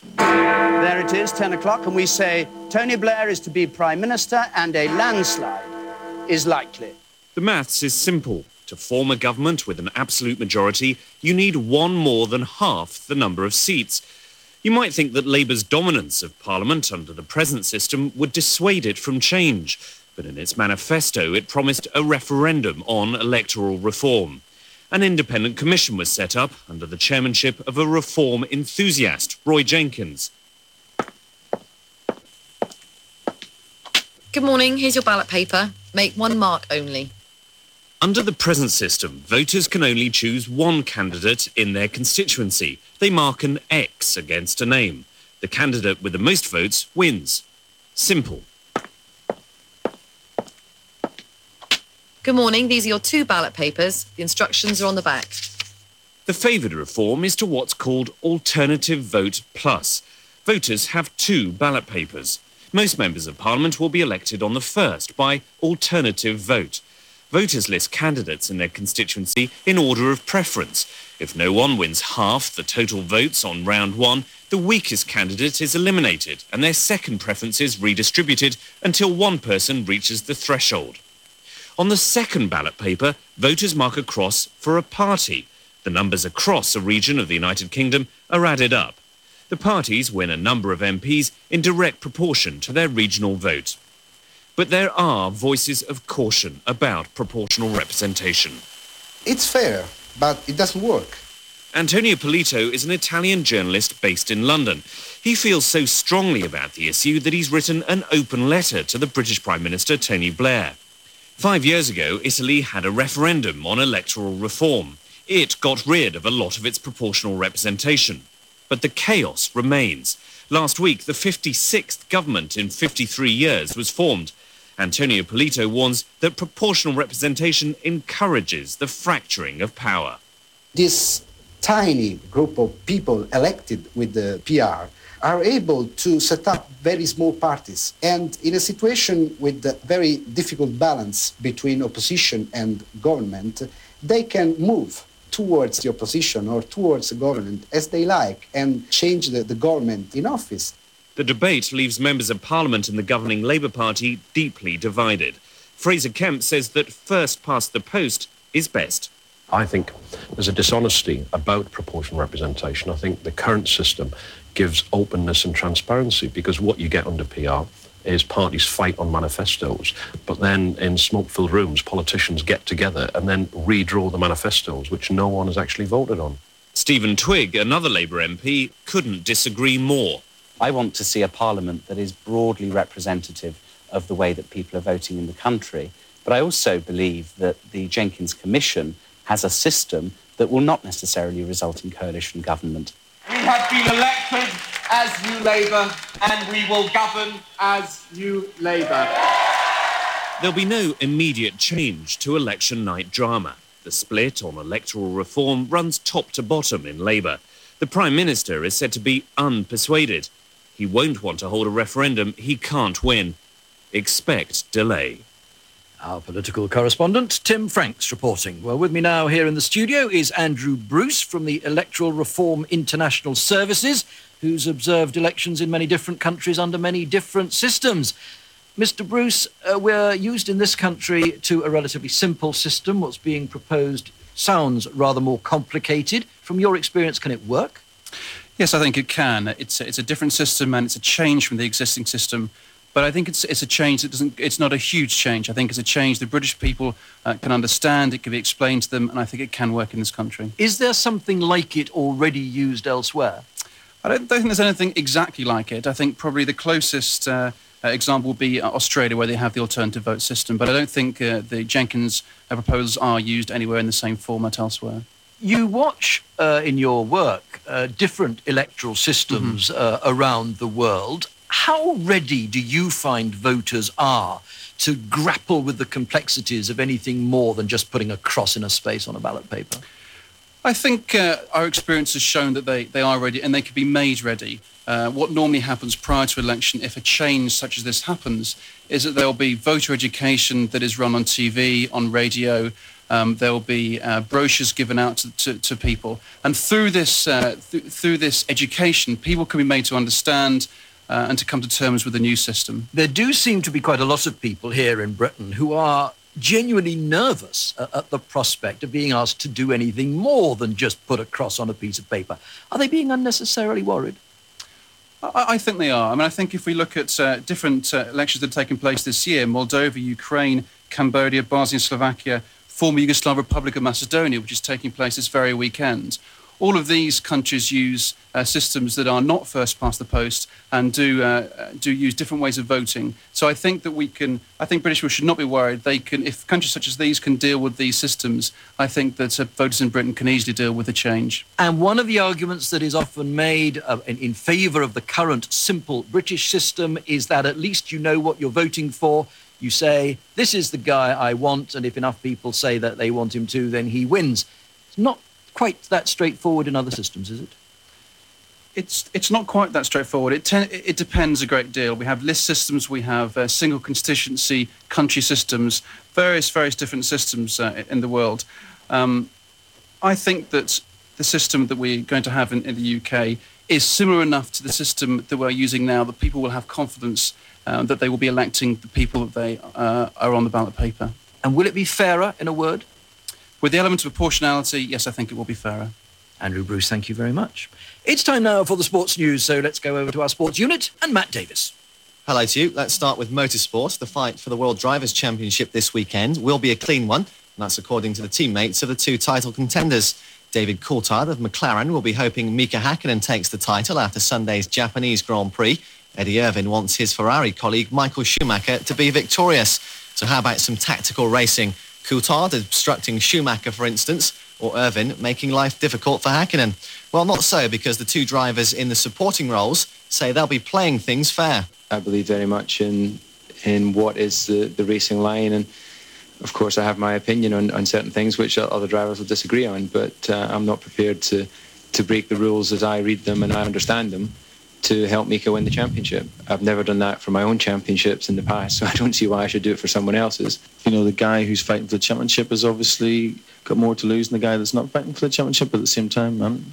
S6: There it is, ten o'clock, and we say Tony Blair is to be Prime Minister and a landslide is likely.
S4: The maths is simple. To form a government with an absolute majority, you need one more than half the number of seats. You might think that Labour's dominance of Parliament under the present system would dissuade it from change. but in its manifesto it promised a referendum on electoral reform. An independent commission was set up under the chairmanship of a reform enthusiast, Roy Jenkins.
S9: Good morning, here's your ballot paper. Make one mark only.
S4: Under the present system, voters can only choose one candidate in their constituency. They mark an X against a name. The candidate with the most votes wins. Simple.
S9: Good morning, these are your two ballot papers. The instructions are on the back.
S4: The favoured reform is to what's called Alternative Vote Plus. Voters have two ballot papers. Most members of Parliament will be elected on the first by alternative vote. Voters list candidates in their constituency in order of preference. If no one wins half the total votes on round one, the weakest candidate is eliminated and their second preference is redistributed until one person reaches the threshold. On the second ballot paper, voters mark a cross for a party. The numbers across a region of the United Kingdom are added up. The parties win a number of M Ps in direct proportion to their regional vote. But there are voices of caution about proportional representation.
S11: It's fair, but it doesn't work.
S4: Antonio Polito is an Italian journalist based in London. He feels so strongly about the issue that he's written an open letter to the British Prime Minister Tony Blair. Five years ago, Italy had a referendum on electoral reform. It got rid of a lot of its proportional representation. But the chaos remains. Last week, the fifty-sixth government in fifty-three years was formed. Antonio Polito warns that proportional representation encourages the fracturing of power.
S11: This tiny group of people elected with the P R are able to set up very small parties. And in a situation with a very difficult balance between opposition and government, they can move towards the opposition or towards the government as they like and change the, the government in office.
S4: The debate leaves members of Parliament and the governing Labour Party deeply divided. Fraser Kemp says that first past the post is best.
S13: I think there's a dishonesty about proportional representation. I think the current system gives openness and transparency because what you get under P R is parties fight on manifestos, but then in smoke-filled rooms, politicians get together and then redraw the manifestos, which no one has actually voted on.
S4: Stephen Twigg, another Labour M P, couldn't disagree more.
S24: I want to see a parliament that is broadly representative of the way that people are voting in the country. But I also believe that the Jenkins Commission has a system that will not necessarily result in coalition government.
S25: We have been elected as New Labour and we will govern as New Labour.
S4: There'll be no immediate change to election night drama. The split on electoral reform runs top to bottom in Labour. The Prime Minister is said to be unpersuaded. He won't want to hold a referendum he can't win. Expect delay.
S1: Our political correspondent, Tim Franks, reporting. Well, with me now here in the studio is Andrew Bruce from the Electoral Reform International Services, who's observed elections in many different countries under many different systems. Mister Bruce, uh, we're used in this country to a relatively simple system. What's being proposed sounds rather more complicated. From your experience, can it work?
S26: Yes, I think it can. It's a, it's a different system and it's a change from the existing system. But I think it's it's a change that doesn't. It's not a huge change. I think it's a change the British people uh, can understand. It can be explained to them, and I think it can work in this country.
S1: Is there something like it already used elsewhere?
S26: I don't, don't think there's anything exactly like it. I think probably the closest uh, uh, example would be Australia, where they have the alternative vote system. But I don't think uh, the Jenkins uh, proposals are used anywhere in the same format elsewhere.
S1: You watch uh, in your work uh, different electoral systems mm-hmm. uh, around the world. How ready do you find voters are to grapple with the complexities of anything more than just putting a cross in a space on a ballot paper?
S26: I think uh, our experience has shown that they, they are ready and they can be made ready. Uh, what normally happens prior to election, if a change such as this happens, is that there will be voter education that is run on T V, on radio. Um, there will be uh, brochures given out to, to, to people. And through this, uh, th- through this education, people can be made to understand Uh, and to come to terms with the new system.
S1: There do seem to be quite a lot of people here in Britain who are genuinely nervous at, at the prospect of being asked to do anything more than just put a cross on a piece of paper. Are they being unnecessarily worried?
S26: I, I think they are. I mean, I think if we look at uh, different uh, elections that are taking place this year, Moldova, Ukraine, Cambodia, Bosnia, Slovakia, former Yugoslav Republic of Macedonia, which is taking place this very weekend, all of these countries use uh, systems that are not first past the post and do uh, do use different ways of voting. So I think that we can. I think British people should not be worried. They can, if countries such as these can deal with these systems, I think that uh, voters in Britain can easily deal with the change.
S1: And one of the arguments that is often made uh, in, in favour of the current simple British system is that at least you know what you're voting for. You say, this is the guy I want, and if enough people say that they want him to, then he wins. It's not quite that straightforward in other systems, is it?
S26: It's it's not quite that straightforward. It ten, it depends a great deal. We have list systems, we have uh, single constituency country systems, various various different systems uh, in the world. Um, I think that the system that we're going to have in, in the U K is similar enough to the system that we're using now that people will have confidence uh, that they will be electing the people that they uh, are on the ballot paper.
S1: And will it be fairer, in a word?
S26: With the element of proportionality, yes, I think it will be fairer.
S1: Andrew Bruce, thank you very much. It's time now for the sports news, so let's go over to our sports unit and Matt Davis.
S12: Hello to you. Let's start with motorsport. The fight for the World Drivers' Championship this weekend will be a clean one, and that's according to the teammates of the two title contenders. David Coulthard of McLaren will be hoping Mika Häkkinen takes the title after Sunday's Japanese Grand Prix. Eddie Irvine wants his Ferrari colleague Michael Schumacher to be victorious. So how about some tactical racing? Coulthard obstructing Schumacher, for instance, or Irvine making life difficult for Häkkinen? Well, not so, because the two drivers in the supporting roles say they'll be playing things fair.
S14: I believe very much in in what is the, the racing line, and of course I have my opinion on, on certain things which other drivers will disagree on, but uh, I'm not prepared to, to break the rules as I read them and I understand them to help Mika win the championship. I've never done that for my own championships in the past, so I don't see why I should do it for someone else's.
S15: You know, the guy who's fighting for the championship has obviously got more to lose than the guy that's not fighting for the championship. But at the same time, I'm,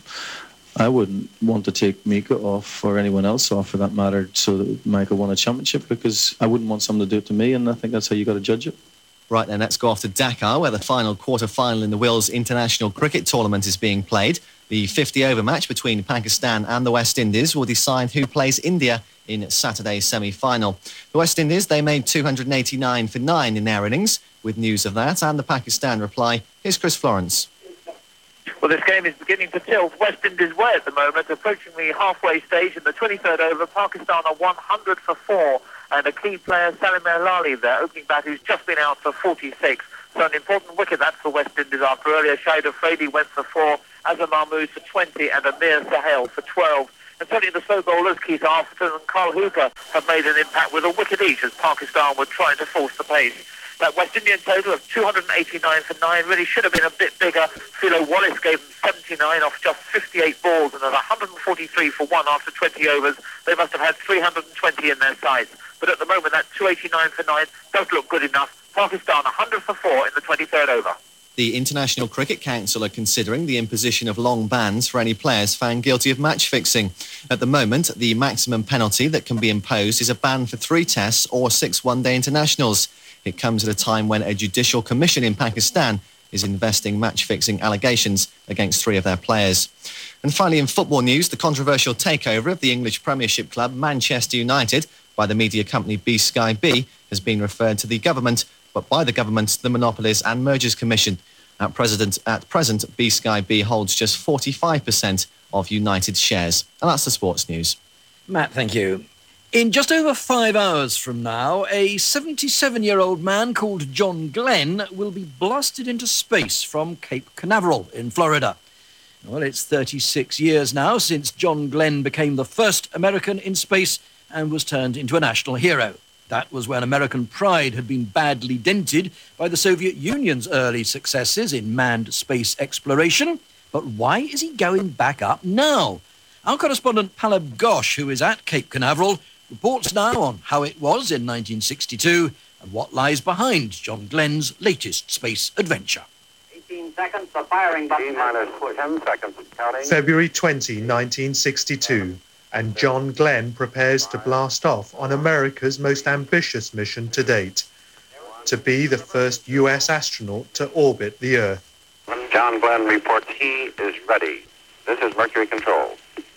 S15: I wouldn't want to take Mika off or anyone else off for that matter so that Mika won a championship, because I wouldn't want someone to do it to me, and I think that's how you got to judge it.
S12: Right then, let's go off to Dakar, where the final quarter-final in the Wills International Cricket Tournament is being played. The fifty-over match between Pakistan and the West Indies will decide who plays India in Saturday's semi-final. The West Indies, they made two hundred eighty-nine for nine in their innings. With news of that and the Pakistan reply, here's Chris Florence.
S16: Well, this game is beginning to tilt West Indies' way at the moment, approaching the halfway stage in the twenty-third over. Pakistan are one hundred for four, and a key player, Salim Erlali, their opening bat, who's just been out for forty-six. So an important wicket that for West Indies after earlier. Shahid Afridi went for four, Azhar Mahmood for twenty, and Amir Sahel for twelve. And certainly the slow bowlers, Keith Arthurton and Carl Hooper, have made an impact with a wicket each as Pakistan were trying to force the pace. That West Indian total of two hundred eighty-nine for nine really should have been a bit bigger. Philo Wallace gave them seventy-nine off just fifty-eight balls, and at one hundred forty-three for one after twenty overs, they must have had three hundred twenty in their sights. But at the moment, that two eighty-nine for nine does look good enough. Pakistan one hundred for four in the twenty-third over.
S12: The International Cricket Council are considering the imposition of long bans for any players found guilty of match fixing. At the moment, the maximum penalty that can be imposed is a ban for three tests or six one-day internationals. It comes at a time when a judicial commission in Pakistan is investing match-fixing allegations against three of their players. And finally, in football news, the controversial takeover of the English Premiership club Manchester United by the media company B Sky B has been referred to the government, but by the government, the Monopolies and Mergers Commission. At present, at present, B Sky B holds just forty-five percent of United's shares. And that's the sports news.
S1: Matt, thank you. In just over five hours from now, a seventy-seven-year-old man called John Glenn will be blasted into space from Cape Canaveral in Florida. Well, it's thirty-six years now since John Glenn became the first American in space and was turned into a national hero. That was when American pride had been badly dented by the Soviet Union's early successes in manned space exploration. But why is he going back up now? Our correspondent Palab Ghosh, who is at Cape Canaveral, reports now on how it was in nineteen sixty-two and what lies behind John Glenn's latest space adventure.
S17: eighteen seconds, the firing button. Minus ten seconds, counting.
S19: February twentieth, nineteen sixty-two, and John Glenn prepares to blast off on America's most ambitious mission to date, to be the first U S astronaut to orbit the Earth.
S17: John Glenn reports he is ready. This is Mercury Control.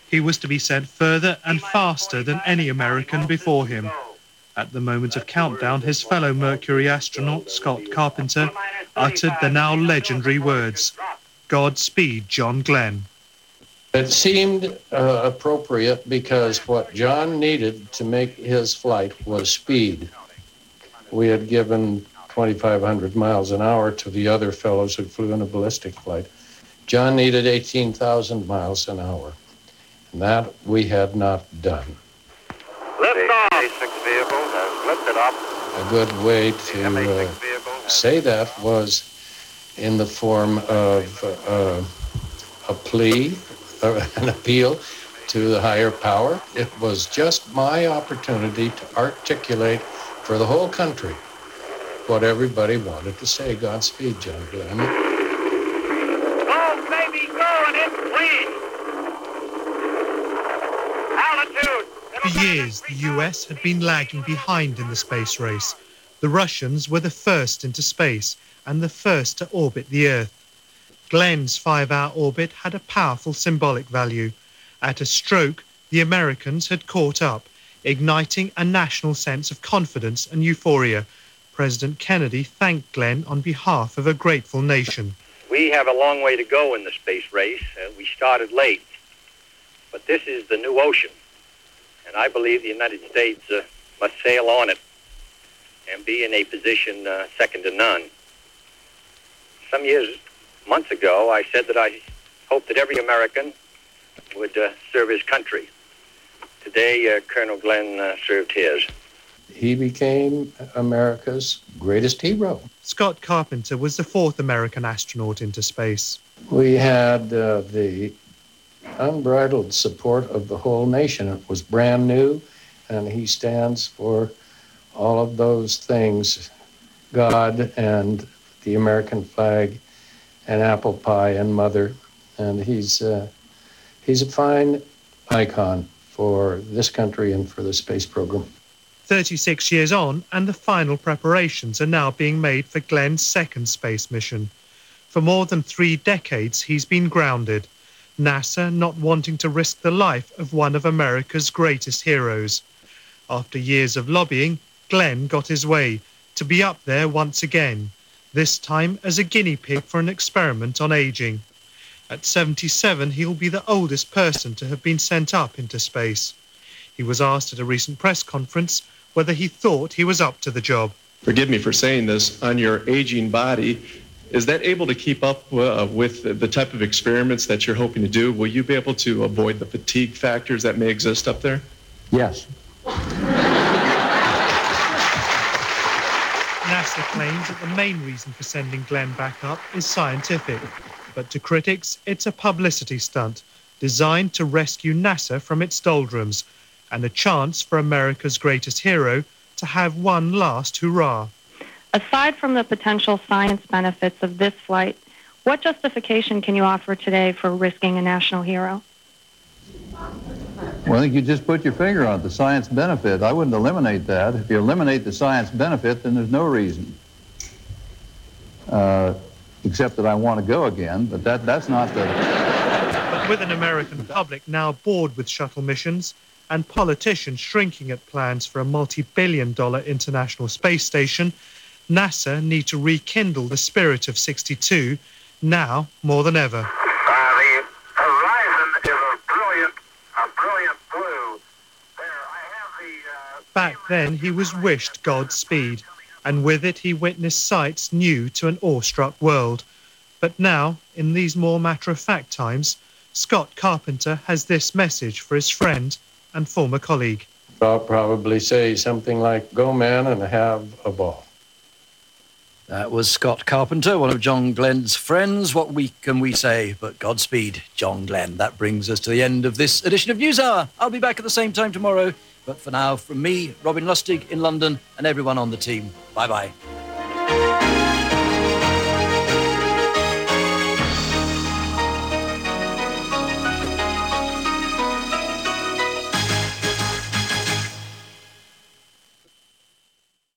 S19: He was to be sent further and faster than any American before him. At the moment of countdown, his fellow Mercury astronaut, Scott Carpenter, uttered the now legendary words, "Godspeed, John Glenn."
S13: It seemed uh, appropriate because what John needed to make his flight was speed. We had given twenty-five hundred miles an hour to the other fellows who flew in a ballistic flight. John needed eighteen thousand miles an hour, and that we had not done.
S17: Lift off. The M A six vehicle has lifted up.
S13: A good way to uh, say that was in the form of uh, a plea, uh, an appeal to the higher power. It was just my opportunity to articulate for the whole country what everybody wanted to say. Godspeed, John Glenn.
S17: Go, baby, go, and it's clean. Altitude.
S19: For years, the U S had been lagging behind in the space race. The Russians were the first into space and the first to orbit the Earth. Glenn's five-hour orbit had a powerful symbolic value. At a stroke, the Americans had caught up, igniting a national sense of confidence and euphoria. President Kennedy thanked Glenn on behalf of a grateful nation.
S3: We have a long way to go in the space race. Uh, we started late, but this is the new ocean, and I believe the United States uh, must sail on it and be in a position uh, second to none. Some years, months ago, I said that I hoped that every American would uh, serve his country. Today, uh, Colonel Glenn uh, served his.
S13: He became America's greatest hero.
S19: Scott Carpenter was the fourth American astronaut into space.
S13: We had uh, the unbridled support of the whole nation. It was brand new, and he stands for all of those things, God and the American flag and apple pie and mother. And he's, uh, he's a fine icon for this country and for the space program.
S19: thirty-six years on, and the final preparations are now being made for Glenn's second space mission. For more than three decades, he's been grounded, NASA not wanting to risk the life of one of America's greatest heroes. After years of lobbying, Glenn got his way, to be up there once again, this time as a guinea pig for an experiment on aging. At seventy-seven, he'll be the oldest person to have been sent up into space. He was asked at a recent press conference whether he thought he was up to the job.
S10: Forgive me for saying this, on your aging body, is that able to keep up uh, with the type of experiments that you're hoping to do? Will you be able to avoid the fatigue factors that may exist up there?
S13: Yes.
S19: NASA claims that the main reason for sending Glenn back up is scientific, but to critics, it's a publicity stunt designed to rescue NASA from its doldrums and a chance for America's greatest hero to have one last hurrah.
S18: Aside from the potential science benefits of this flight, what justification can you offer today for risking a national hero?
S20: Well, I think you just put your finger on it, the science benefit. I wouldn't eliminate that. If you eliminate the science benefit, then there's no reason. Uh, except that I want to go again, but that, that's not the...
S19: But with an American public now bored with shuttle missions and politicians shrinking at plans for a multi-billion dollar international space station, NASA need to rekindle the spirit of sixty-two now more than ever. Back then, he was wished Godspeed, and with it he witnessed sights new to an awestruck world. But now, in these more matter-of-fact times, Scott Carpenter has this message for his friend and former colleague.
S13: I'll probably say something like, go man and have a ball.
S1: That was Scott Carpenter, one of John Glenn's friends. What we can we say but Godspeed, John Glenn. That brings us to the end of this edition of NewsHour. I'll be back at the same time tomorrow. But for now, from me, Robin Lustig in London, and everyone on the team, bye-bye.